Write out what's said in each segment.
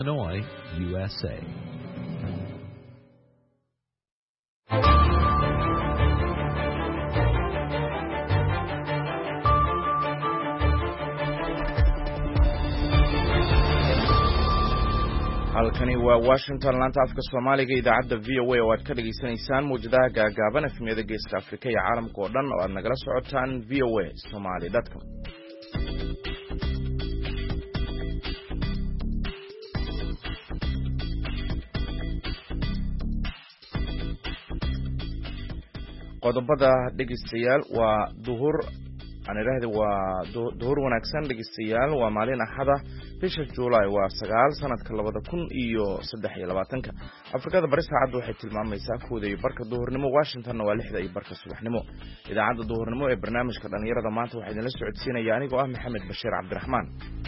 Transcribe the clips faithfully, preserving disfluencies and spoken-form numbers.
Illinois, U S A. halkani waa Washington laanta afka Soomaaliga idaacadda V O A oo aad ka dhageysanaysaan muujadaha gaagaaban efmiyada geeska Afrika iyo caalamka oo dhan oo aad nagala socotaan v o a somali dot com. qodobada dhegeystayaal waa duhur aan iraahdo waa duhur wanaagsan dhegeystayaal waa maalin axada bisha July waa sagaal sanadka labada kun iyo saddex iyo labaatanka. Afrikada bari saacadu waxay tilmaamaysaa kooda iyo barka duhurnimo, Washington waa lixda iyo barka subaxnimo. Idaacadda duhurnimo ee barnaamijka dhalinyarada maanta waxaa idinla socodsiinaya anigoo ah Maxamed Bashiir Cabdiraxmaan.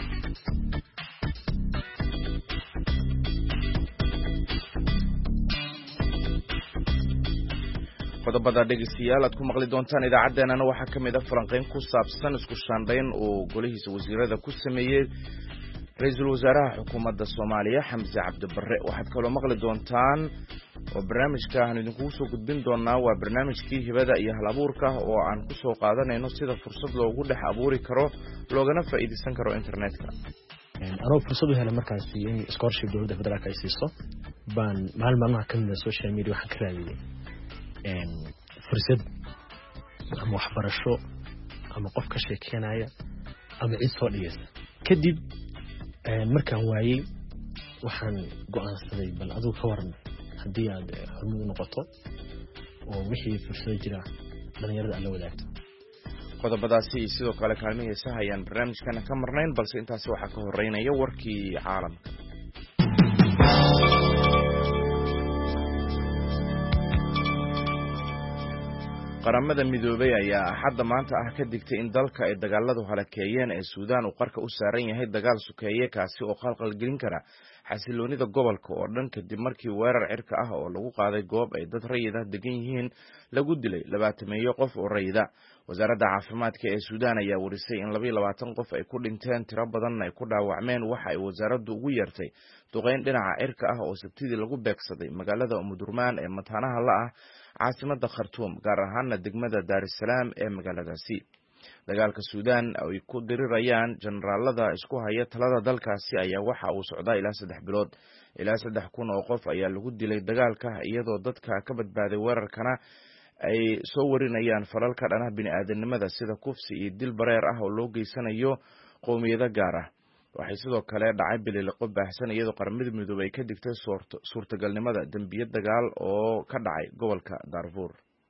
qodobada dhegeystayaal aad ku maqli doontaan idaacaddeenana waxaa ka mid ah falanqayn ku saabsan isku shaandhayn oo golihiisa wasiirada ku sameeyey ra-iisul wasaaraha xukuumadda Soomaaliya Xamse Cabdi Barre. waxaad kaloo maqli doontaan oo barnaamijka aan idinkugu soo gudbin doonaa waa barnaamijkii hibada iyo hal abuurka oo aan ku soo qaadanayno sida fursad loogu dhex abuuri karo loogana faa'iideysan karo internetka. anoo fursad u helay markaas in scholarship dowladda federaalka ay siiso baan maalin maalmaha ka mid ah social media waxaan ka raadiyay fursad ama waxbarasho ama qof ka sheekeynaya ama cid soo dhigaysa. kadib markaan waayey waxaan go'aansaday bal aduu ka waran haddii aad hormuud u noqoto oo wixii fursado jira dhalinyarada aad la wadaagto. qodobadaasi iyo sidoo kale kaalmihii heesaha ayaan barnaamijkana ka marnayn, balse intaasi waxaa ka horeynaya warkii caalamka. qaramada midoobay ayaa axadda maanta ah ka digtay in dalka ay dagaaladu halakeeyeen ee Suudaan uu qarka u saaran yahay dagaal sukeeye kaasi oo qalqal gelin kara xasiloonida gobolka oo dhan kadib markii weerar cirka ah oo lagu qaaday goob ay dad rayid ah degan yihiin lagu dilay labaatameeyo qof oo rayida. wasaaradda caafimaadka ee Suudaan ayaa warisay in laba iyo labaatan qof ay ku dhinteen, tiro badanna ay ku dhaawacmeen. waxa ay wasaaraddu ugu yeertay duqeyn dhinaca cirka ah oo sabtidii lagu beegsaday magaalada Umudurmaan ee mataanaha la ah caasimada Khartoum, gaar ahaana degmada Dar es Salaam ee magaaladaasi. dagaalka Suudaan ay ku dirirayaan generaalada isku haya talada dalkaasi ayaa waxa uu socdaa ilaa saddex bilood. ilaa saddex kun oo qof ayaa lagu dilay dagaalka, iyadoo dadka ka badbaaday weerarkana ay soo warinayaan falal ka dhanah bini'aadanimada sida kufsi iyo dil bareer ah oo loo geysanayo qowmiyado gaar ah. waxay sidoo kale dhacay biliqo baahsan iyadoo qaramada midoobay ay ka digtay suurtagalnimada dambiyo dagaal oo ka dhacay gobolka Darfur.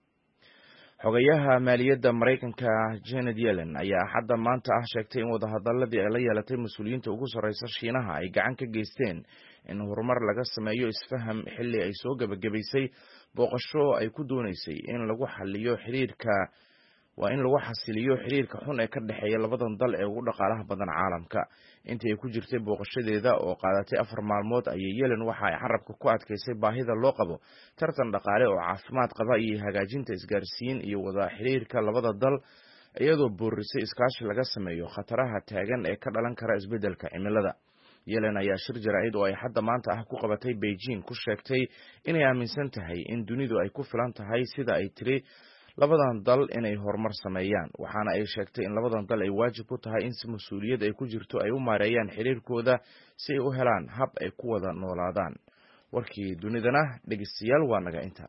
xogayaha maaliyadda Mareykanka Janet Yellen ayaa axadda maanta ah sheegtay in wadahadaladii ay la yeelatay mas-uuliyiinta ugu sarreysa Shiinaha ay gacan ka geysteen in horumar laga sameeyo isfaham xilli ay soo gabagabaysay booqasho ay ku doonaysay in lagu xaliyo xiriirka waa in lagu xasiliyo xiriirka xun ee ka dhexeeya labadan dal ee ugu dhaqaalaha badan caalamka. intii ay ku jirtay booqashadeeda oo qaadatay afar maalmood ayay Yellen waxa ay carabka ku adkaysay baahida loo qabo tartan dhaqaale oo caafimaad qaba iyo hagaajinta isgaarsiin iyo wada xiriirka labada dal, iyadoo boorisay iskaashi laga sameeyo khataraha taagan ee ka dhalan kara isbeddelka cimilada. Yellen ayaa shir jaraa'id oo ay hadda maanta ah ku qabatay Beijing ku sheegtay inay aaminsan tahay in dunidu ay ku filan tahay sida ay tiri labadan dal inay horumar sameeyaan, waxaana ay sheegtay in labadan dal ay waajib ku tahay in si mas'uuliyad ay ku jirto ay u maareeyaan xiriirkooda si ay u helaan hab ay ku wada noolaadaan. warkii dunidana dhegeystayaal waa naga inta.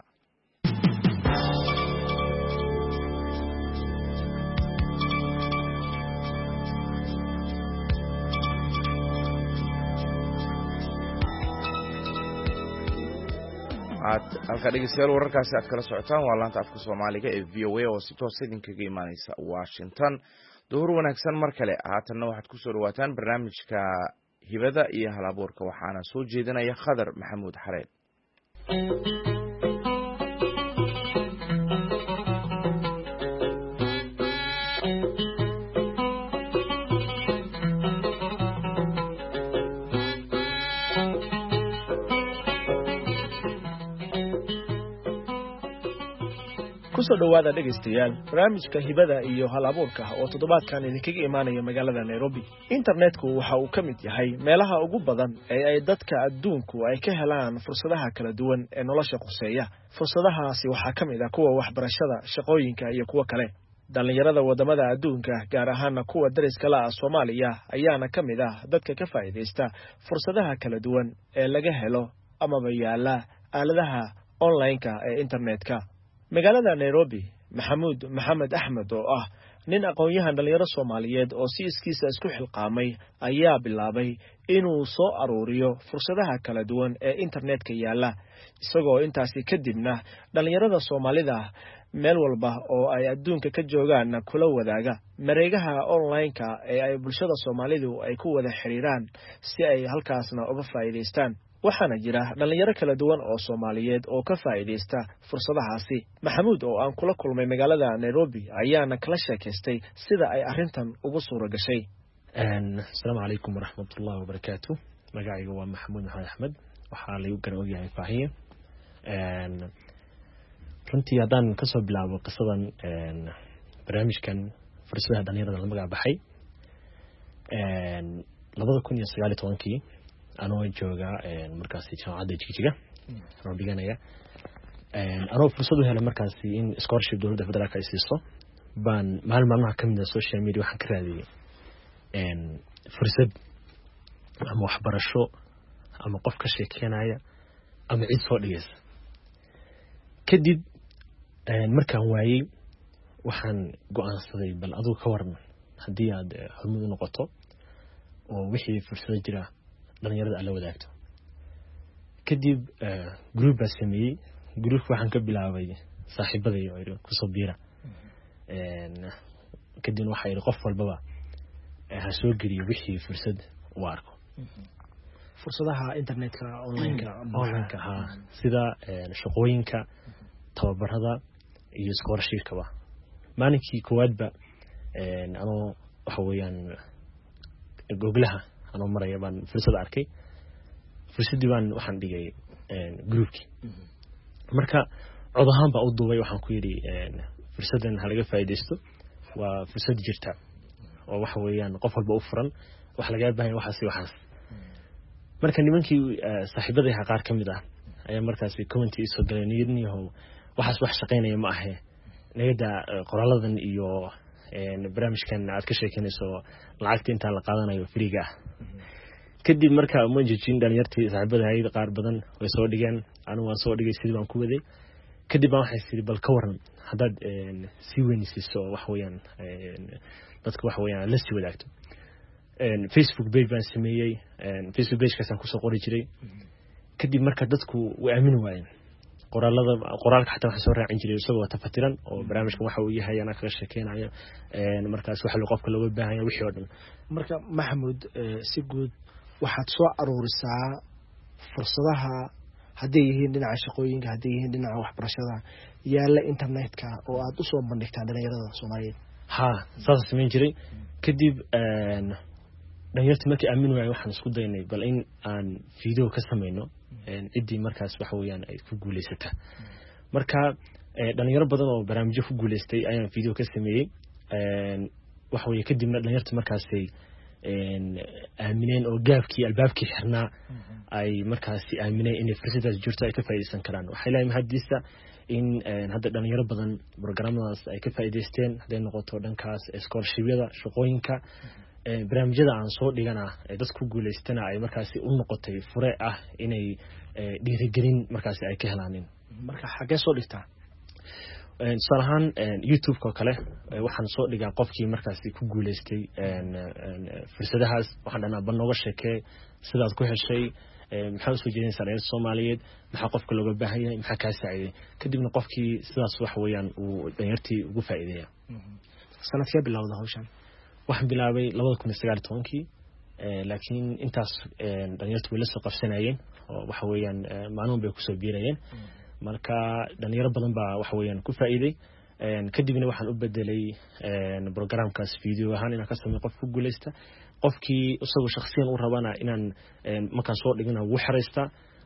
halka dhegeystayaal wararkaasi aad kala socotaan waa laanta afka Soomaaliga ee V O A oo si toos ah idinkaga imaanaysa Washington. duhur wanaagsan mar kale. haatanna waxaad ku soo dhawaataan barnaamijka hibada iyo hal abuurka, waxaana soo jeedinaya Khadar Maxamuud Xareed. kusoo dhawaada dhegaystayaal barnaamijka hibada iyo hal abuurka oo toddobaadkan idinkaga imaanaya magaalada Nairobi. Internetku waxa uu ka mid yahay meelaha ugu badan ee ay dadka adduunku ay ka helaan fursadaha kala duwan ee nolosha quseeya. Fursadahaasi waxaa ka mid ah kuwa waxbarashada, shaqooyinka iyo kuwa kale. Dhalinyarada wadamada adduunka gaar ahaan kuwa dariska la ah Soomaaliya ayaana ka mid ah dadka ka faa'iideysta fursadaha kala duwan ee laga helo ama yaala aaladaha online-ka ee internetka. magaalada Nairobi, Maxamuud Maxamed Axmed oo ah nin aqoon-yahan dhalinyaro Soomaaliyeed oo si iskiisa isku xilqaamay ayaa bilaabay inuu soo aruuriyo fursadaha kala duwan ee internetka yaala, isagoo intaasi kadibna dhalinyarada Soomaalida meel walba oo ay adduunka ka joogaan kula wadaaga mareegaha online-ka ee ay bulshada Soomaalidu ay ku wada xiriiraan si ay halkaasna uga faa'iideystaan. waxaana jira dhalinyaro kala duwan oo Soomaaliyeed oo ka faa'iideysta fursadahaasi. Maxamuud oo aan kula kulmay magaalada Nairobi ayaana kala sheekaystay sida ay arrintan ugu suura gashay. Assalaamu calaykum waraxmatullaahi wabarakaatuh. magacaygu waa Maxamuud Maxamed Axmed, waxaa lagu garan ogyahay Faahiye. runtii haddaan kasoo bilaabo qisadan barnaamijkan fursadaha dhalinyarada la magac baxay labada kun iyo sagaal iyo tobankii anoo jooga markaasi jaamacadda Jigjiga anoo dhiganaya anoo fursad u helay markaasi in scholarship dowladda federaalka ay siiso baan maalin maalmaha ka mid ah social media waxaan ka raadiyay fursad ama waxbarasho ama qof ka sheekeynaya ama cid soo dhigaysa. kadib markaan waayay waxaan go'aansaday bal aduu ka waran haddii aad hormuud u noqoto oo wixii fursado jira dhalinyarada ala wadaagto. kadib group baa sameeyey. groupka waxaan ka bilaabay saaxiibadii oo ku soo biira kadib waxaa yiri qof walbaba ha soo geliyo wixii fursad u arko. fursadaha internetka online-ka online-ka ha sida shaqooyinka, tababarada iyo scholarship-kaba. maalinkii koowaadba anoo waxa weeyaan googlaha anoo maraya baan fursad arkay. fursadii baan waxaan dhigay groupkii. marka cod ahaan baa u duubay, waxaan ku yidhi fursadan ha laga faa'iideysto, waa fursad jirta oo waxa weeyaan qof walba u furan, wax laga baahan waxaas waxaas. marka nimankii saaxiibadayha qaar ka mid ah ayaa markaas comment isoo galay niyadniyahow waxaas wax shaqeynaya ma ahe niyada qoraaladan iyo barnaamijkan aad ka sheekeynayso lacagta inta la qaadanayo freega ah. kadib marka ma jijin dhalinyartii saaxiibadahay qaar badan way soo dhigeen, anigu waan soo dhigay sidii baan ku waday. kadib baan waxay sidii bal ka waran haddaad si weynisiiso wax weeyaan dadka wax weeyaan la sii wadaagto. Facebook page baan sameeyay. Facebook page kaasaan ku soo qori jiray. kadib marka dadku way aamin waayeen qoraalada qoraalka xataa waxa soo raacin jiray isagoo tafatiran oo barnaamijkan waxa uu yahay ana ka sheekeynayo een markaas waxa loo qofka looga baahan yahay wixii oo dhan. marka Maxamuud si guud waxaad soo aruurisaa fursadaha haddii yihiin dhinaca shaqooyinka, haddii yihiin dhinaca waxbarashada yaala internetka oo aad u soo bandhigtaan dhalinyarada Soomaaliyeed. ha saas sameyn jiray. kadib een dhalinyartii markii aamin waayeen waxaan isku daynay bal in aan video ka sameeyno een cidii markaas waxa weeyaan ay ku guuleysata. marka dhalinyaro badan oo barnaamijyo ku guuleystay ayaan video ka sameeyay. een waxa weeye kadibna dhalinyartii markaas ay een aamineen oo gaabkii albaabkii xirnaa ay markaas aamineen in fursadaas jirto ay ka faa'iideysan karaan. waxay leeyihiin haddiisa in hadda dhalinyaro badan programadaas ay ka faa'iideysteen, haday noqoto dhankaas scholarship-yada, shaqooyinka, barnaamijyada aan soo dhigana ee dadku guuleystana ay markaas u noqotay fure ah inay dhiirigelin markaas ay ka helaan. marka xagee soo dhigtaa? een salahan YouTube ka kale waxaan soo dhigaa qofkii markaas ku guuleystay een fursadahaas waxaan dhanaa banooga sheekay sidaad ku heshay, maxaa soo jeedinaysaa dhalinyarada Soomaaliyeed, maxaa qofka looga baahan yahay, maxaa ka saaciday. kadibna qofkii sidaas wax weeyaan uu dhalinyartii ugu faa'iideeyaa. sanadkee bilowday hawshan? waxaan bilaabay labada kun iyo sagaal iyo tobankii laakiin intaas dhalinyartu way la soo qabsanayeen oo waxa weeyaan maalmo bay ku soo biirayeen. marka dhalinyaro badan baa waxa weeyaan ku faa'iiday. een kadibna waxaan u bedelay een programkaas video ahaan inaan ka sameeyo qof ku guuleysta, qofkii isagoo shakhsiyan u rabana inaan markaan soo dhigana ugu xireysta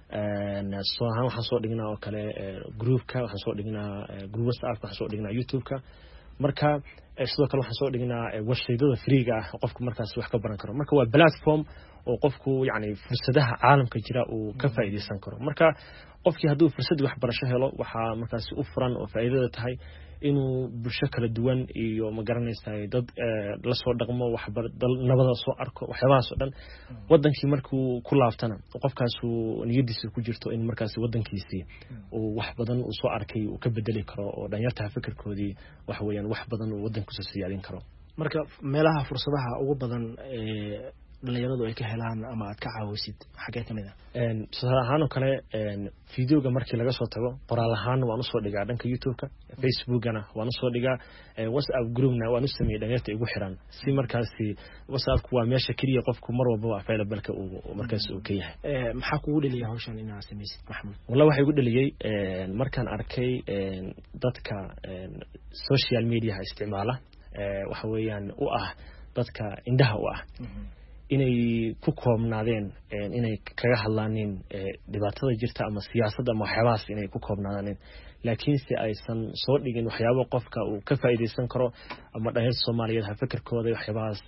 een soo ahaan waxaan soo dhignaa oo kale groupka waxaan soo dhignaa group WhatsApp waxaan soo dhignaa YouTube-ka marka sidoo kale waxaan soo dhignaa website-yada free-ga ah qofku markaas wax ka baran karo marka waa platform oo qofku yani fursadaha caalamka jira uu ka faa'iideysan karo marka qofkii hadduu fursad wax barasho helo waxa markaas u furan oo faa'iidada tahay inuu bulsho kala duwan iyo ma garanaysaa dad la soo dhaqmo wax nabada soo arko waxyaabahaas oo dhan wadankii markuu ku laaftana qofkaas uu niyadiisa ku jirto in markaas wadankiisii uu wax badan uu soo arkay uu ka bedeli karo oo dhalinyarta fikirkoodii wax weeyaan wax badan uu wadankiisa siyaadin karo marka meelaha fursadaha ugu badan ee dhalinyaradu ay ka helaan ama aad ka caawisid xagee kamid ah een sidoo ahaan oo kale een fiidiyoga markii laga soo tago qoraal ahaan waan u soo dhigaa dhanka YouTube-ka Facebook-gana waan u soo dhigaa WhatsApp group-na waan u sameeyay dhalinyarta igu xiran si markaasi WhatsApp-ku waa meesha kaliya qofku mar walba available-ka uu markaas uu ka yahay ee maxaa kugu dhaliyay hawshan inaad sameysid Maxamed wallahi waxa igu dhaliyay een markaan arkay een dadka een social media isticmaala ee waxa weeyaan u ah dadka indhaha u ah inay ku koobnaadeen inay kaga hadlaaneen dhibaatada jirta ama siyaasadda ama waxyaabahaas inay ku koobnaadeen laakiin si aysan soo dhigin waxyaabo qofka uu ka faa'iideysan karo ama dhalinyarada Soomaaliyeed ha fikirkooda waxyaabahaas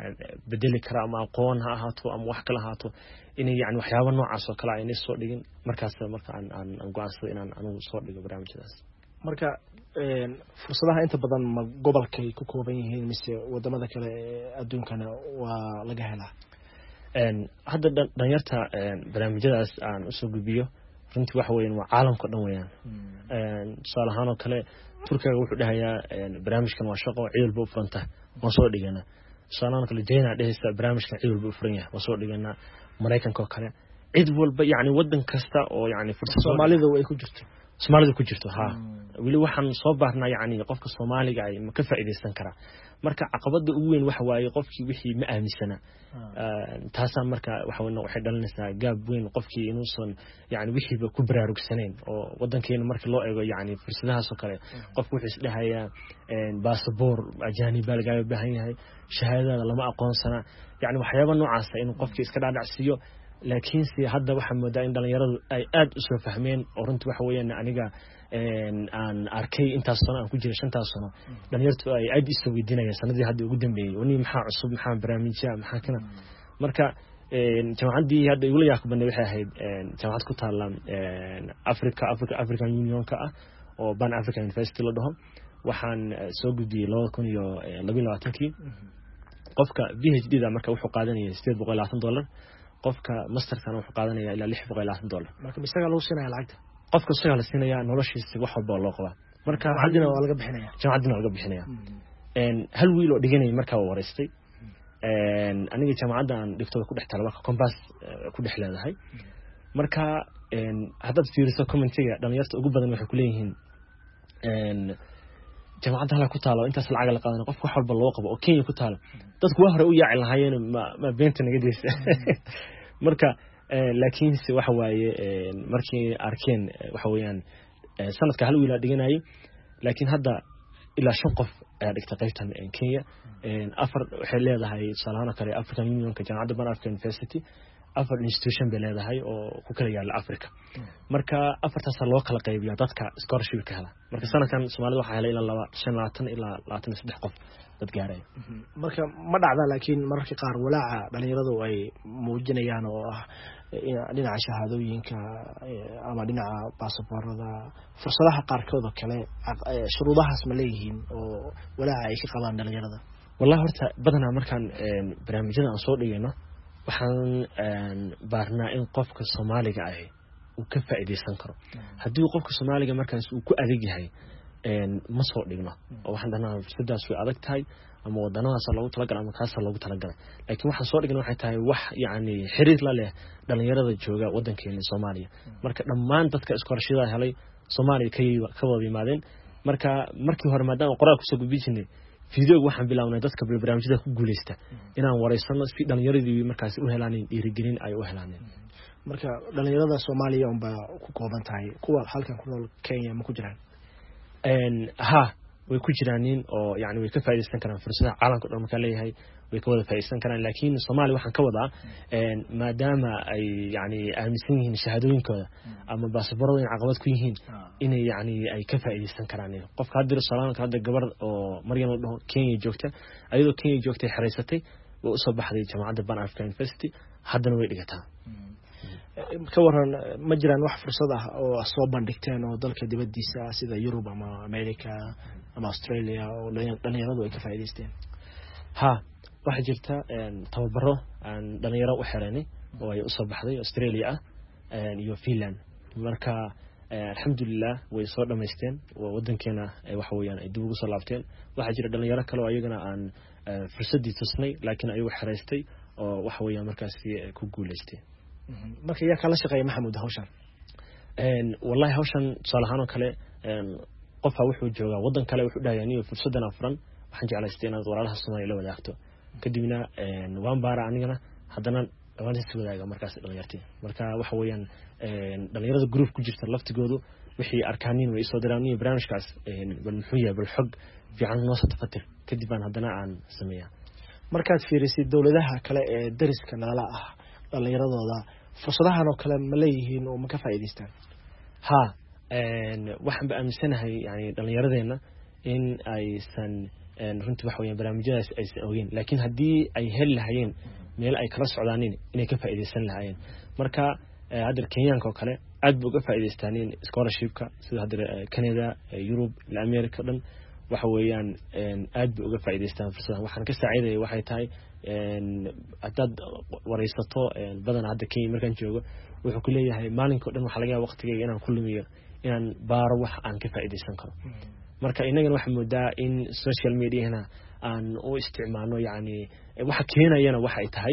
bedeli kara ama aqoon ha ahaato ama wax kale ahaato inay yani waxyaabo noocaas oo kale ay soo dhigin markaas marka aan aan go'aansaday inaan anigu soo dhigo barnaamijyadaas marka een fursadaha inta badan ma gobolkay ku kooban yihiin mise wadamada kale adduunkana waa laga helaa een hadda dhalinyarta barnaamijyadaas aan u soo gudbiyo runtii waxa weeyaan waa caalamka dhan weeyaan een tusaale ahaan oo kale Turkiga wuxuu dhahayaa barnaamijkan waa shaqo ciil buu furanta ma soo dhigana tusaale ahaan kale China dhahaysa barnaamijkan ciil buu furan yahay ma soo dhigana Mareykanka oo kale cid walba yani wadan kasta oo yani fursad Soomaalida way ku jirto Soomaalida ku jirto ha wili waxaan soo baarnaa yani qofka Soomaaliga ay ma ka faa'iideysan kara marka caqabada ugu weyn waxa waaye qofkii wixii ma aaminsana taasa marka waxa weyn waxay dhalinaysaa gaab weyn qofkii inuu son yani wixii ba ku baraarugsaneen oo wadankeena marka loo eego yani fursadahaas oo kale qofku wuxuu isdhahayaa een passport ajnabi baa laga baahan yahay shahaadada lama aqoonsana yani waxyaabo noocaas ah in qofkii iska dhaadhacsiyo laakiin si hadda waxa moodaa in dhalinyaradu ay aad u soo fahmeen oo runtii waxa weeyaan aniga een aan arkay intaas sano aan ku jiray shantaas sano dhalinyartu ay aad isoo weydiinayaan sanadii hadda ugu dambeeyay wani maxaa cusub maxaa barnaamijya maxaa kana marka een jaamacadii hadda igu la yaaqbanay waxay ahayd een jaamacad ku taala een Africa Africa African Union-ka ah oo Pan African University la dhaho waxaan soo gudbiyay laba kun iyo laba iyo labaatan-kii qofka PhD da marka wuxuu qaadanayay sideed boqol iyo labaatan dollar qofka masterkana wuxuu qaadanayaa ilaa lix boqol iyo labaatan dollar marka misaga lagu siinayaa lacagta qofka isaga la siinayaa noloshiisa wax walba loo qabaa marka hadina waa laga bixinayaa jaamacadina waa laga bixinayaa een hal wiil oo dhiganay marka uu wareystay een aniga jaamacadan dhigtooda ku dhex taala marka compass ku dhex leedahay marka een hadda fiiriso commentiga dhalinyarta ugu badan waxay ku leeyihiin een jaamacadda hala ku taalo intaas lacag la qaadanay qofka wax walba loo qabo oo Kenya ku taalo dadku waa hore u yaaci lahaayeen ma ma beenta naga deeysa marka laakiin si waxa waaye markii arkeen waxa weeyaan sanadka hal wiil dhiganay laakiin hadda ilaa shan qof ayaa dhigtay qaybtan Kenya afar waxay leedahay salaano kale African Union-ka jaamacadda Pan African University afar institution bay leedahay oo ku kala yaala Afrika marka afartaas loo kala qaybiyo dadka scholarship ka hela marka sanadkan Soomaalida waxa helay ilaa laba shan iyo labaatan ilaa labaatan iyo saddex qof dad gaaray marka ma dhacda laakiin mararka qaar walaaca dhalinyaradu ay muujinayaan oo ah dhinaca shahaadooyinka ama dhinaca baasaboorada fursadaha qaarkood oo kale shuruudahaas ma leeyihiin oo walaaca ay ka qabaan dhalinyarada wallahi horta badanaa markaan barnaamijyada aan soo dhigayno waxaan baarnaa in qofka Soomaaliga ah uu ka faa'iideysan karo haddii qofka Soomaaliga markaas uu ku adag yahay een ma soo dhigno oo waxaan dhahnaa fursadaas way adag tahay ama wadannadaas loogu talagalay ama kaas loogu talagalay laakiin waxaan soo dhignay waxay tahay wax yaani xiriir la leh dhalinyarada jooga wadankeena Soomaaliya marka dhammaan dadka iskoorashada helay Soomaaliya ka wada yimaadeen marka markii hore maadaama qoraal ku soo gudbinay fiidiyowga waxaan bilawnay dadka barnaamijyada ku guuleysta inaan wareysano si dhalinyaradii markaas u helaan dhiirigelin ay u helaan marka dhalinyarada Soomaaliya oo ba ku kooban tahay kuwa halkan ku nool Kenya ma ku jiraan een ha way ku jiraanin oo yani way ka faa'iideysan karaan fursadaha caalamka dhan marka leeyahay way ka wada faa'iideysan karaan laakiin Soomaaliya waxaan ka wadaa een maadaama ay yani aaminsan yihiin shahaadooyinkooda ama baasaboorada caqabad ku yihiin inay yani ay ka faa'iideysan karaan qofka hadda Soomaaliya hadda gabar oo Maryam oo Kenya joogta ayadoo Kenya joogtay xariisatay oo soo baxday jaamacadda Pan African University haddana way dhigataa ka waran ma jiraan wax fursad ah oo soo bandhigteen oo dalka dibadiisa sida Europe ama America ama Australia oo dhalinyaradu ay ka faa'iideysteen ha waxa jirta tababaro aan dhalinyaro u xireenay oo ay u soo baxday Australia ah iyo Finland marka alxamdulillah way soo dhameysteen wadankeena waxa weeyaan ay dib ugu soo laabteen waxa jira dhalinyaro kale oo ayagana aan fursadii tusnay laakiin ay u xareystay oo waxa weeyaan markaas ku guuleystay marka yaa kala shaqeeyay Maxamuud hawshan een wallahi hawshan salahan oo kale een qofka wuxuu joogaa wadan kale wuxuu dhaayay fursadan afran waxaan jeclaystay inaad walaalaha Soomaaliya la wadaagto kadibna een waan baara anigana haddana waan is wadaaga markaas dhalinyartii marka waxa weeyaan een dhalinyarada group ku jirta laftigoodu wixii arkaaniin way soo diraan barnaamijkaas een bal muxuu yahay bal xog fiican noo soo tafatir kadib aan haddana aan sameeyaa markaad fiirisid dawladaha kale ee dariska nala ah dhalinyaradooda fursadahan oo kale ma leeyihiin oo ma ka faa'iideystaan ha een waxaan baaamisanahay yani dhalinyaradeenna in aysan runtii wax weeyaan barnaamijyadaas aysan ogeyn laakiin haddii ay heli lahaayeen meel ay kala socdaaneen inay ka faa'iideysan lahaayeen marka hadda Kenyaanka oo kale aad buu uga faa'iideystaaneen scholarshipka sida hadda Canada Europe iyo America dhan waxa weeyaan aad buu uga faa'iideystaan fursadahan waxaan ka saaciiday waxay tahay een hadad wareysato badan hadda Kenya markaan joogo wuxuu ku leeyahay maalinka dhan waxa laga yaabaa waqtigeyga inaan ku lumiyo inaan baaro wax aan ka faa'iideysan karo marka inagana waxa moodaa in social media-na aan u isticmaalno yani waxa keenayana waxa ay tahay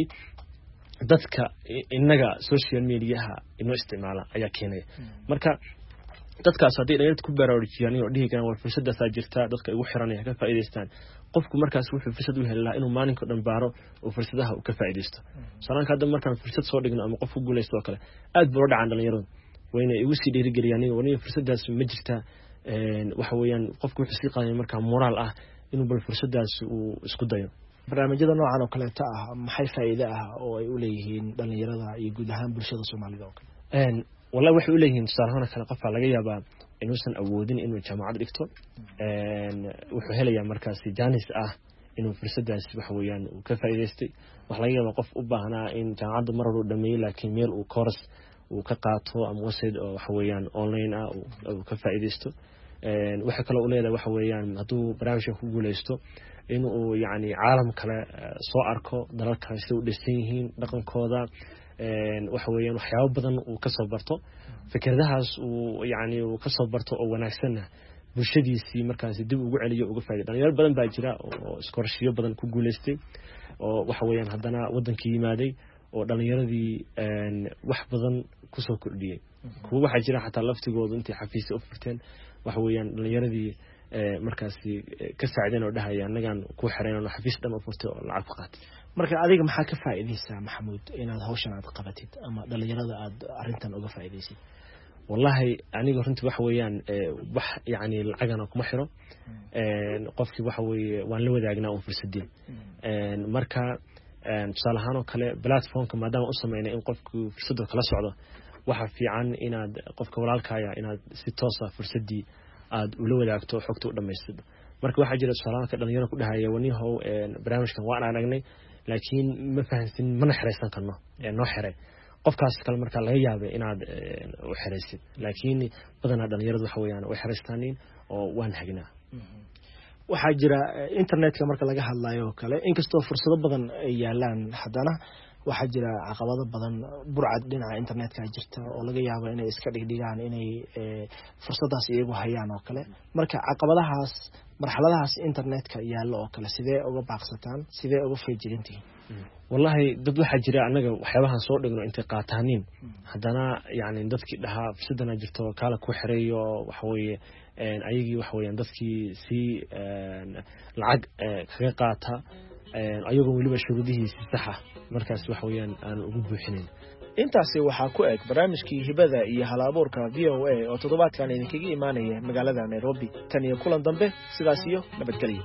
dadka inaga social media-ha inoo isticmaala ayaa keenaya marka dadkaas haddii dhalinyarada ku baraarujiyaan inuu dhihi karaan war fursadaas jirta dadka ugu xiran ay ka faa'iideystaan qofku markaas wuxuu fursad u heli lahaa inuu maalinka dhan baaro oo fursadaha uu ka faa'iideysto salaanka hadda markaan fursad soo dhigno ama qof ku guuleysto kale aad buu u dhacaan dhalinyaradu wayna igu sii dhiirigeliyaan inuu fursadaas ma jirta een waxa weeyaan qofku wuxuu sii qaaday marka moral ah inuu bal fursadaas uu isku dayo barnaamijyada noocan oo kale ta ah maxay faa'iido ah oo ay u leeyihiin dhalinyarada iyo guud ahaan bulshada Soomaalida oo kale een wallahi waxay u leeyihiin salahan kale qof laga yaabaa inuusan awoodin inuu jaamacad dhigto een wuxuu helayaa markaas jaanis ah inuu fursadaas wax weeyaan uu ka faa'iideystay wax laga yaabaa qof u baahnaa in jaamacadda mar hore u dhameeyay laakiin meel uu course uu ka qaato ama website oo wax weeyaan online ah uu ka faa'iideysto een waxa kale oo leeyahay waxa weeyaan haduu barnaamijka ku guuleysto in uu yaani caalam kale soo arko dalalka sida u dhisan yihiin dhaqankooda een waxa weeyaan waxyaabo badan uu ka soo barto fikradahaas uu yaani uu ka soo barto oo wanaagsan bulshadiisii markaas dib ugu celiyo uga faa'iido dhalinyaro badan baa jira oo iskorshiyo badan ku guuleystay oo waxa weeyaan haddana wadankii yimaaday oo dhalinyaradii een wax badan ku soo kordhiyay kuwa waxa jira xataa laftigooda intii xafiis u furteen waxa weeyaan dhalinyaradii ee markaas ka saacideen oo dhahaya anagan ku xireen oo xafiis dhan u furtay oo lacag qaatay marka adiga maxaa ka faa'iideysaa Maxamuud inaad hawshan aad qabatid ama dhalinyarada aad arintan uga faa'iideysid wallahi aniga runtii waxa weeyaan wax yaani lacagana kuma xiro een qofkii waxa weeye waan la wadaagnaa oo fursadin een marka een salahan oo kale platformka maadaama u sameeyay in qofku fursad kala socdo waxa fiican inaad qofka walaalkaaga inaad si toos ah fursadii aad ula wadaagto xogta u dhameystirto marka waxa jira salaanka dhalinyaro ku dhahaya wanihow een barnaamijkan waan aragnay laakiin ma fahansin mana xireysan karno ee noo xiray qofkaas kale marka laga yaabay inaad u xireysid laakiin badanaa dhalinyaradu waxa weeyaan way xireystaaniin oo waan hagnaa waxa jira internetka marka laga hadlayo kale inkastoo fursado badan ay yaalaan haddana waxa jira caqabado badan burcad dhinaca internetka jirta oo laga yaabo inay iska dhigdhigaan inay fursadaas iyagu hayaan oo kale marka caqabadahaas marxaladahaas internetka yaalo oo kale sidee uga baaqsataan sidee uga feejigantihiin wallahi dad waxa jira anaga waxyaabahan soo dhigno intay qaataaniin haddana yaani dadkii dhahaa fursadana jirto kala ku xireeyo waxa weeye een ayagii waxa weeyaan dadkii si lacag kaga qaata een ayagoo waliba shuruudihiisa sax ah markaas waxa weeyaan aan ugu buuxinin intaasi waxaa ku eg barnaamijkii hibada iyo hal-abuurka v o a oo toddobaadkan idinkaga imaanaya magaalada Nairobi. Tan iyo kulan dambe, sidaas iyo nabadgelyo.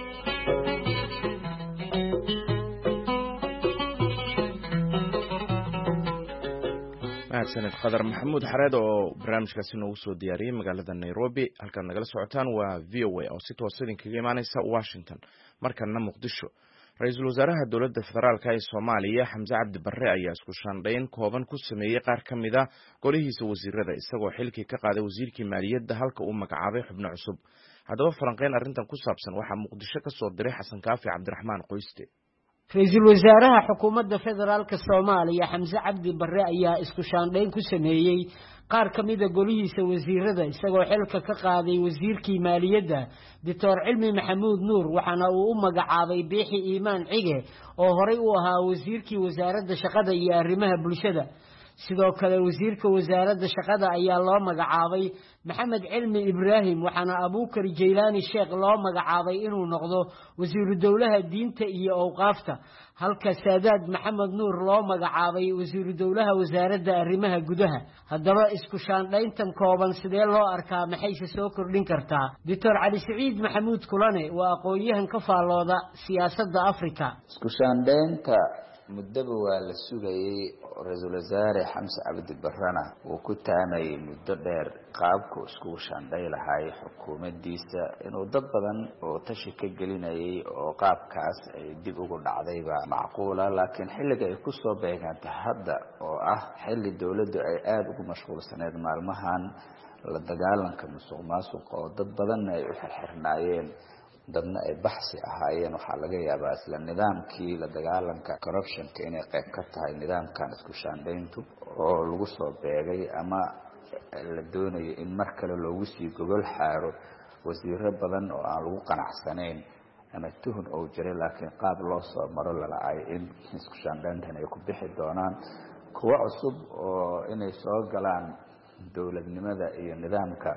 mahadsanid Khadar Maxamuud Xareed oo barnaamijkaasi noogu soo diyaariyay magaalada Nairobi. halkan nagala socotaan waa V O A oo si toos ah idinkaga imaanaysa Washington. markana Muqdisho. Ra'iisul Wasaaraha Dowladda Federaalka ee Soomaaliya Xamse Cabdi Barre ayaa isku shaandhayn kooban ku sameeyay qaar ka mid ah golihiisa wasiirada isagoo xilkii ka qaaday wasiirkii maaliyadda halka uu magacaabay xubno cusub. haddaba falanqeyn arrintan ku saabsan waxaa Muqdisho ka soo diray Xasan Kaafi Cabdiraxmaan Qoyste. Ra'iisul Wasaaraha Xukuumadda Federaalka Soomaaliya Xamse Cabdi Barre ayaa isku shaandhayn ku sameeyay qaar ka mid ah golihiisa wasiirada isagoo xilka ka qaaday wasiirkii maaliyadda Doctor Cilmi Maxamuud Nuur waxaana uu u magacaabay Biixi Iimaan Cige oo horey u ahaa wasiirkii wasaaradda shaqada iyo arrimaha bulshada. sidoo kale wasiirka wasaaradda shaqada ayaa loo magacaabay Maxamed Cilmi Ibraahim waxaana Abuukar Jeylaani Sheekh loo magacaabay inuu noqdo wasiiru dawlaha diinta iyo awqaafta halka Saadaad Maxamed Nuur loo magacaabay wasiiru dawlaha wasaaradda arrimaha gudaha. haddaba isku shaandhayntan kooban sidee loo arkaa maxay soo kordhin kartaa? Doctor Cali Saciid Maxamuud Kulane waa aqoonyahan ka faalooda siyaasadda Afrika. isku shaandhaynta muddaba waa la sugayay Ra'iisul Wasaare Xamse Cabdi Barre uu ku taanay muddo dheer qaabku isku shaandhay lahay xukuumaddiisa inuu dad badan oo tashi ka gelinayay oo qaabkaas ay dib ugu dhacdayba macquula laakiin xilliga ay ku soo beegantay hadda oo ah xilli dawladdu ay aad ugu mashquulsaneed maalmahan la dagaalanka musuqmaasuqa oo dad badan ay u xirxirnaayeen dadna ay baxsi ahaayeen waxaa laga yaabaa isla nidaamkii la dagaalanka corruptionka inay qayb ka tahay nidaamkan isku shaandhayntu oo lagu soo beegay ama la doonayo in mar kale loogu sii gogol xaaro wasiiro badan oo aan lagu qanacsanayn ama tuhun oo jiray laakiin qaab loo soo maro lalaay in isku shaandhayntan ay ku bixi doonaan kuwa cusub oo inay soo galaan dawladnimada iyo nidaamka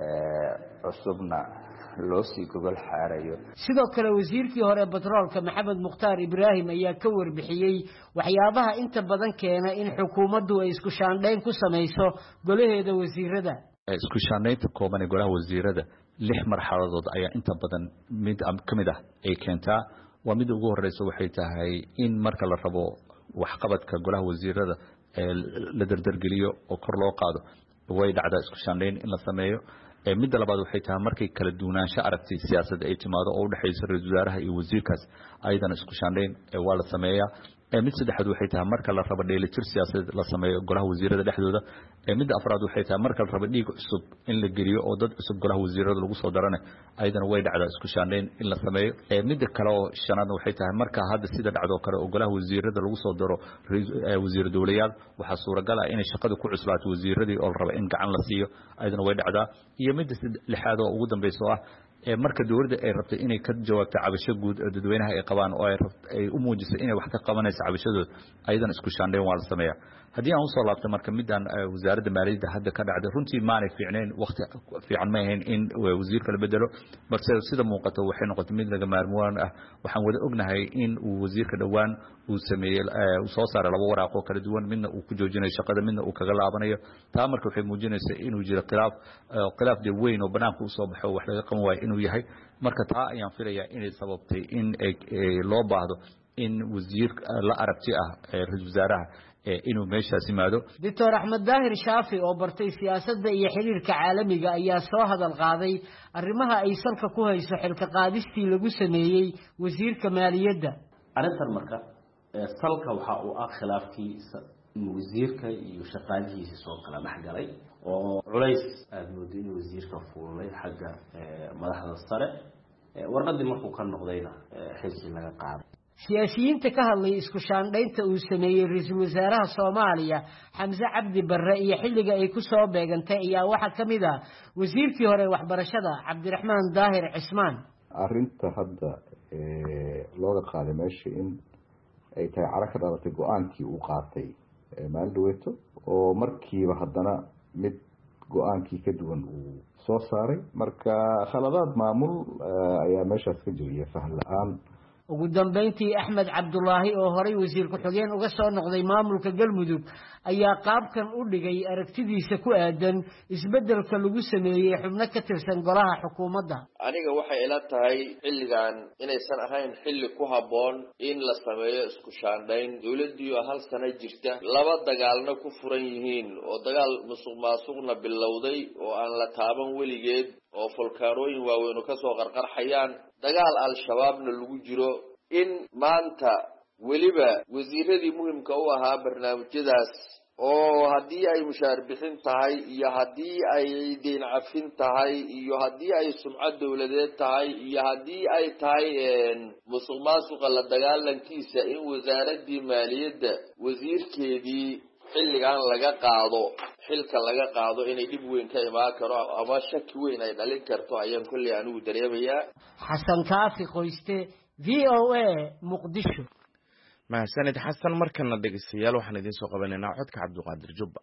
cusubna loo sii gogol xaarayo. sidoo kale wasiirkii hore batroolka Maxamed Mukhtaar Ibraahim ayaa ka warbixiyay waxyaabaha inta badan keena in xukuumaddu ay isku shaandhayn ku samayso golaheeda wasiirada. isku shaandhaynta kooban ee golaha wasiirada lix marxaladood ayaa inta badan mid kamid ah ay keentaa. waa mid ugu horeysa waxay tahay in marka la rabo waxqabadka golaha wasiirada ee la dardargeliyo oo kor loo qaado way dhacdaa isku shaandhayn in la sameeyo. midda labaad waxay tahay markay kala duwanaansho aragti siyaasadda ay timaado oo u dhaxaysa ra'iisul wasaaraha iyo wasiirkaas ayadana isku shaandhayn waa la sameeyaa. mid saddexaad waxay tahay marka la rabo dheelitir siyaasadeed la sameeyo golaha wasiirada dhexdooda. midda afraad waxay tahay marka la rabo dhiig cusub in la geliyo oo dad cusub golaha wasiirada lagu soo darane ayadana way dhacdaa isku shaandhayn in la sameeyo. midda kale oo shanaadna waxay tahay marka hadda sida dhacdo kale oo golaha wasiirada lagu soo daro wasiir dawlayaal waxaa suuragal ah inay shaqada ku cuslaato wasiiradii oo la rabo in gacan la siiyo ayadana way dhacdaa. iyo midda lixaad oo ugu dambayso ah marka dawladda ay rabtay inay ka jawaabto cabasho guud oo dadweynaha ay qabaan oo ay ay u muujiso inay wax ka qabanayso cabashadooda ayadana isku shaandhayn waa la sameeyaa. haddii aan usoo laabto marka midaan wasaaradda maaliyadda hadda ka dhacday runtii maanay fiicnayn waqti fiican ma ahayn in wasiirka la bedelo balse sida muuqato waxay noqotay mid laga maarmaan ah. waxaan wada ognahay in uu wasiirka dhowaan uu sameeyey uu soo saaray laba waraaq oo kala duwan midna uu ku joojinayo shaqada midna uu kaga laabanayo. taa marka waxay muujinaysaa inuu jiro khilaaf khilaaf de weyn oo banaanka usoo baxo wax laga qaban waayo inuu yahay. marka taa ayaan filayaa inay sababtay in loo baahdo in wasiir la aragti ah ra'iisul wasaaraha inuu meeshaas yimaado. Doctor Axmed Daahir Shaafi oo bartay siyaasadda iyo xiriirka caalamiga ayaa soo hadal qaaday arrimaha ay salka ku hayso xilka qaadistii lagu sameeyay wasiirka maaliyadda. arrintan marka salka waxa uu ah khilaafkii wasiirka iyo shaqaalihiisa soo kala dhaxgalay oo culays aad moodo in wasiirka fuulay xagga madaxda sare warqadii markuu ka noqdayna xilkii laga qaaday. siyaasiyiinta ka hadlay isku shaandhaynta uu sameeyay ra'iisul wasaaraha Soomaaliya Xamse Cabdi Barre iyo xilliga ay ku soo beegantay ayaa waxa kamid ah wasiirkii hore waxbarashada Cabdiraxmaan Daahir Cismaan. arrinta hadda ee looga qaaday meesha in ay tahay caraka dhalatay go'aankii uu qaatay maaldaweeto oo markiiba haddana mid go'aankii ka duwan uu soo saaray. marka khaladaad maamul ayaa meeshaas ka jiraya faham la'aan ugu dambeyntii Axmed Cabdullaahi oo horay wasiir ku-xigeen uga soo noqday maamulka Galmudug ayaa qaabkan u dhigay aragtidiisa ku aadan isbeddelka lagu sameeyay xubno ka tirsan golaha xukuumadda. aniga waxay ila tahay xilligan inaysan ahayn xilli ku habboon in la sameeyo isku shaandhayn dowladii oo hal sano jirta laba dagaalna ku furan yihiin oo dagaal musuqmaasuqna bilowday oo aan la taaban weligeed oo folkaanooyin waaweyn ka soo qarqarxayaan dagaal al-shabaabna lagu jiro in maanta weliba wasiiradii muhiimka u ahaa barnaamijyadaas oo haddii ay mushaar bixin tahay iyo haddii ay deyn cafin tahay iyo haddii ay sumcad dowladeed tahay iyo haddii ay tahay musuqmaasuqa la dagaalankiisa in wasaaradii maaliyadda wasiirkeedii xilligan laga qaado xilka laga qaado inay dhib weyn ka imaan karo ama shaki weyn ay dhalin karto ayaan kulli anigu dareemayaa. Xasan Kaafi Qoyste, V O A, Muqdisho. mahadsanid xasan. markana dhegeystayaal waxaan idiin soo qabanaynaa codka Cabdiqaadir Jubba.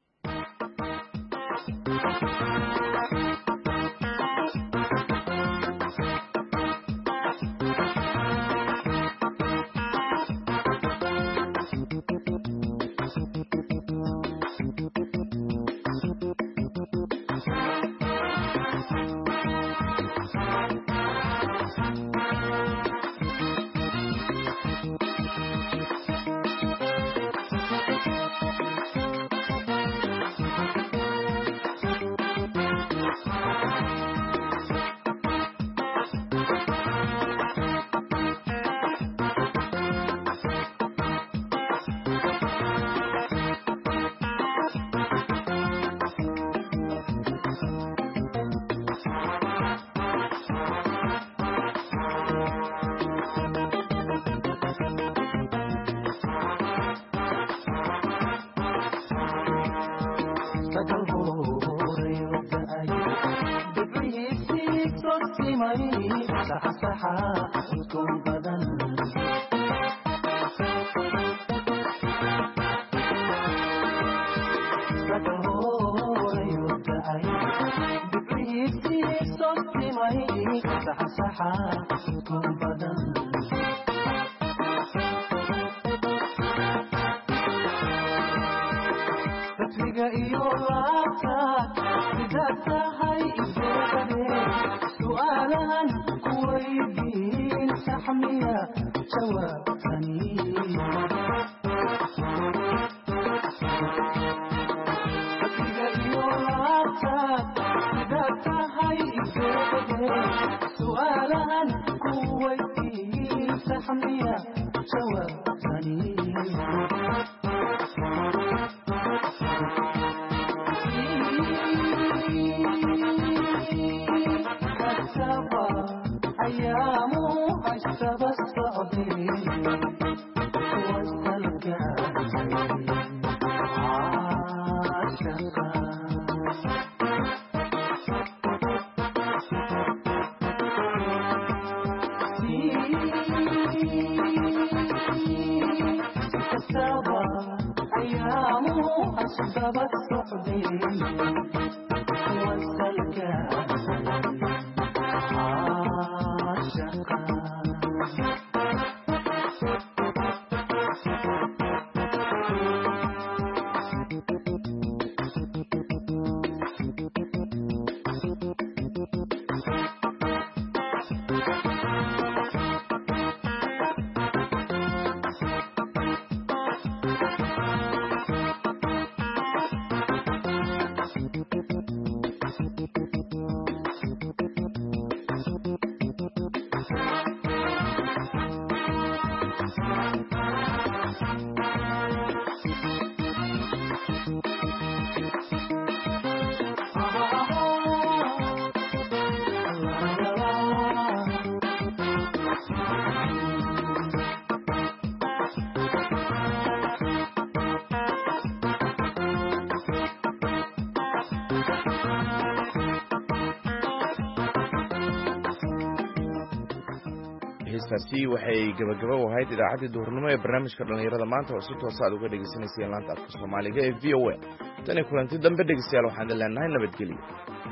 heestaasi waxay gabagabo u ahayd idaacaddii duhurnimo ee barnaamijka dhallinyarada maanta oo si toosa aad uga dhagaysanayseen laanta afka soomaaliga ee v o a tan iyo kulanti dambe dhegeystayaal waxaan idin leenahay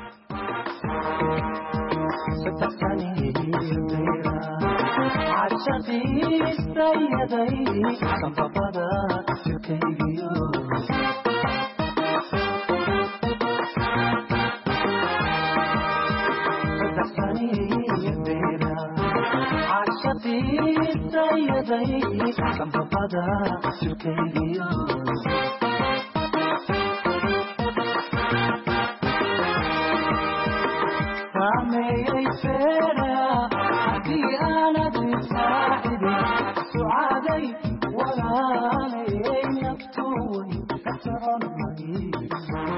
nabadgelyo. عشقي سيدي كم بقدر شكيلي